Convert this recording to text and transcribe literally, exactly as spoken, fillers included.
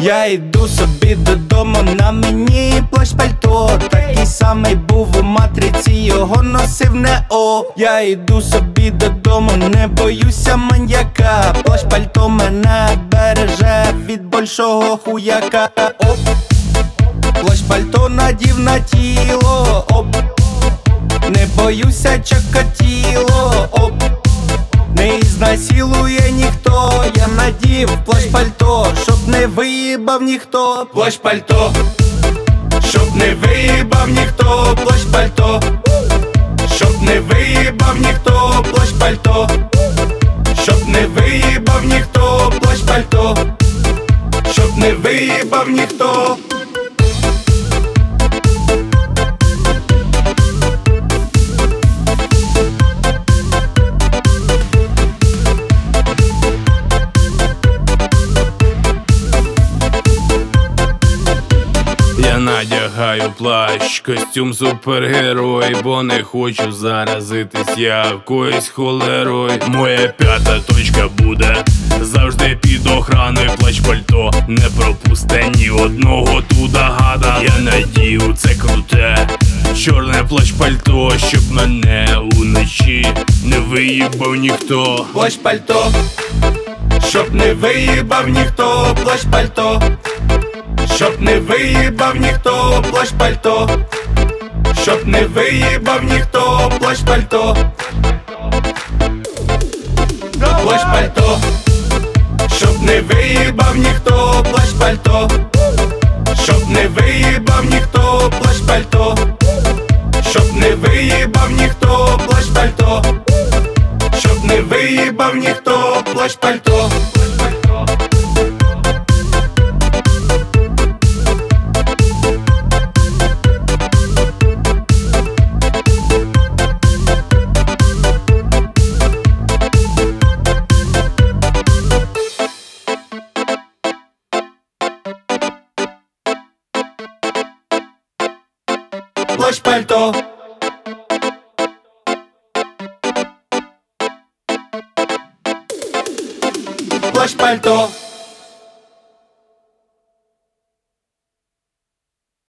Я йду собі додому, на мені плащ пальто. Такий самий був у матриці, його носив Нео. Я йду собі додому, не боюся маньяка. Плащ пальто мене береже від большого хуяка. Оп, плащ пальто надів на тіло. Оп, не боюся чокатіло. Оп, не ізнасилує ніхто. Я надів плащ пальто, щоб не виїбав ніхто. Плащ пальто, щоб не виїбав ніхто. Плащ пальто, щоб не виїбав ніхто. Плащ пальто, щоб не виїбав ніхто. Плащ пальто, щоб не виїбав ніхто. Я надягаю плащ, костюм супергерой, бо не хочу заразитись якоюсь холерою. Моя п'ята точка буде завжди під охраною. Плащ пальто не пропусте ні одного туда гада. Я надію це круте чорне плащ пальто, щоб мене уночі не виїбав ніхто. Плащ пальто, щоб не виїбав ніхто. Плащ пальто, щоб не виїбав ніхто. Плащ пальто, щоб не виїбав ніхто. Плащ пальто, плащ пальто, щоб не виїбав ніхто. Плащ пальто, щоб не виїбав ніхто. Плащ пальто, щоб не виїбав ніхто. Плащ пальто, щоб не виїбав ніхто. Плащ пальто. Плащ пальто, плащ пальто.